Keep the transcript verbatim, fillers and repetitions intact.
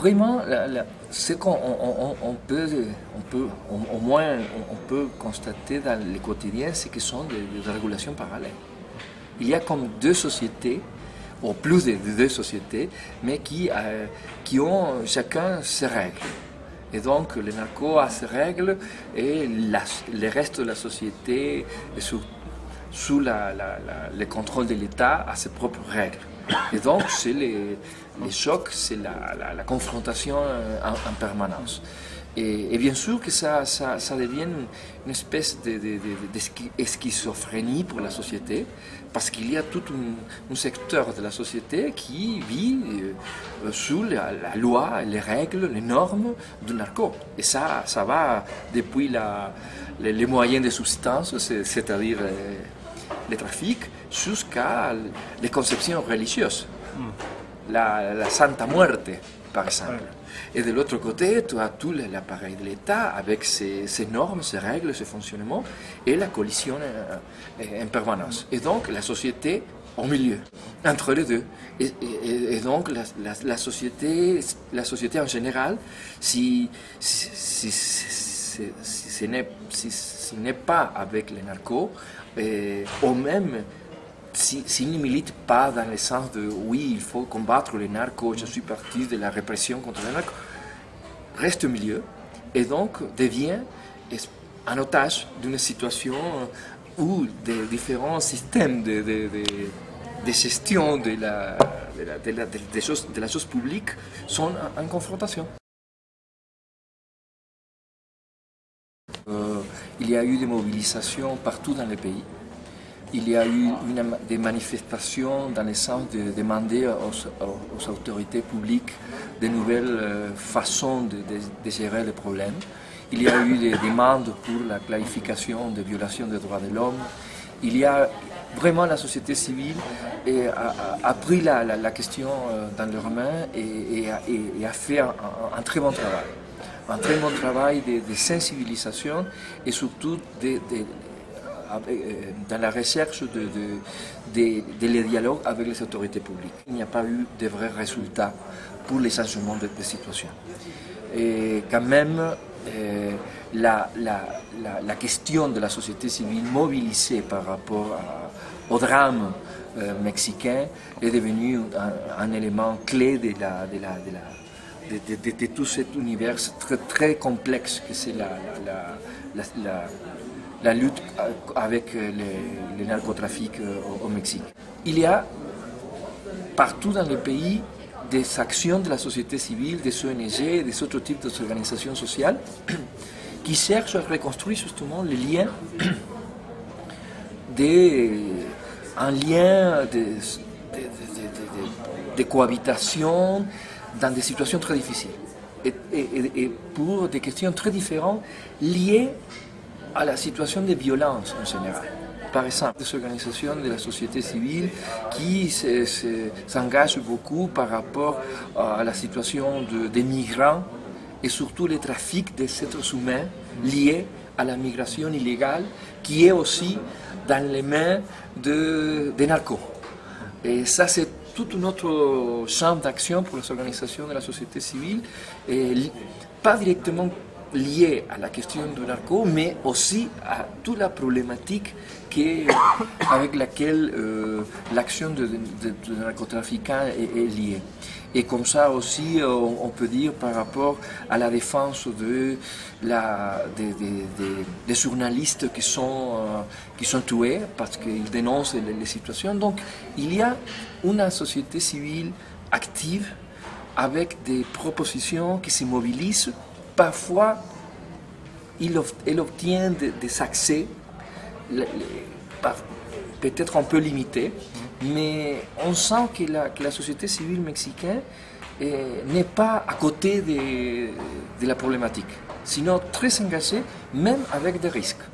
Vraiment, la, la, ce qu'on on, on peut, on peut au, au moins on, on peut constater dans le quotidien, c'est que ce sont des, des régulations parallèles. Il y a comme deux sociétés, ou plus de deux sociétés, mais qui, euh, qui ont chacun ses règles. Et donc, le narco a ses règles et la, le reste de la société, sous, sous la, la, la, le contrôle de l'État, a ses propres règles. Et donc, c'est les, les chocs, c'est la, la, la confrontation en, en permanence. Et, et bien sûr que ça, ça, ça devient une, une espèce de, de, de, de schizophrénie pour la société, parce qu'il y a tout un, un secteur de la société qui vit euh, sous la, la loi, les règles, les normes du narco. Et ça, ça va depuis la, les, les moyens de substance, c'est-à-dire euh, les trafics, jusqu'à les conceptions religieuses. Mm. La, la Santa Muerte, par exemple. Ouais. Et de l'autre côté, tu as tout l'appareil de l'État avec ses, ses normes, ses règles, ses fonctionnements et la collision en permanence. Et donc la société au milieu, entre les deux. Et, et, et donc la, la, la, société, la société en général, si, si, si, si, si ce n'est si, si pas avec les narcos, et, ou même s'ils si, si ne militent pas dans le sens de oui, il faut combattre les narcos, je suis parti de la répression contre les narcos, reste au milieu et donc devient un otage d'une situation où des différents systèmes de, de, de, de gestion de la, de, la, de, la, de, de, choses, de la chose publique sont en, en confrontation. Euh, il y a eu des mobilisations partout dans le pays. Il y a eu une, des manifestations dans le sens de demander aux, aux autorités publiques de nouvelles euh, façons de, de, de gérer les problèmes. Il y a eu des demandes pour la clarification des violations des droits de l'homme. Il y a vraiment la société civile et a, a, a pris la, la, la question dans leurs mains et, et, et, et a fait un, un, un très bon travail. Un très bon travail de, de sensibilisation et surtout de, de dans la recherche de, de, de, de les dialogues avec les autorités publiques. Il n'y a pas eu de vrais résultats pour les changements de, de situation. Et quand même, euh, la, la, la, la question de la société civile mobilisée par rapport à, au drame euh, mexicain est devenue un, un élément clé de, la, de, la, de, la, de, de, de, de tout cet univers très, très complexe que c'est la, la, la, la la lutte avec les, les narcotrafics au, au Mexique. Il y a partout dans le pays des actions de la société civile, des O N G, des autres types d'organisations sociales qui cherchent à reconstruire justement les liens, des, un lien de, de, de, de, de cohabitation dans des situations très difficiles et, et, et pour des questions très différentes liées à la situation de violence en général. Par exemple, des organisations de la société civile qui se, se, s'engagent beaucoup par rapport à la situation de, des migrants et surtout les trafics des êtres humains liés à la migration illégale qui est aussi dans les mains de, des narcos. Et ça, c'est tout un autre champ d'action pour les organisations de la société civile, et pas directement lié à la question du narco, mais aussi à toute la problématique qui, avec laquelle euh, l'action de, de, de narcotrafiquants est, est liée. Et comme ça aussi, on, on peut dire par rapport à la défense de la, des, des, des, des journalistes qui sont, euh, qui sont tués parce qu'ils dénoncent les, les situations. Donc il y a une société civile active avec des propositions qui se mobilisent. Parfois, elle obtient des accès peut-être un peu limités, mais on sent que la, que la société civile mexicaine n'est pas à côté de, de la problématique, sinon très engagée, même avec des risques.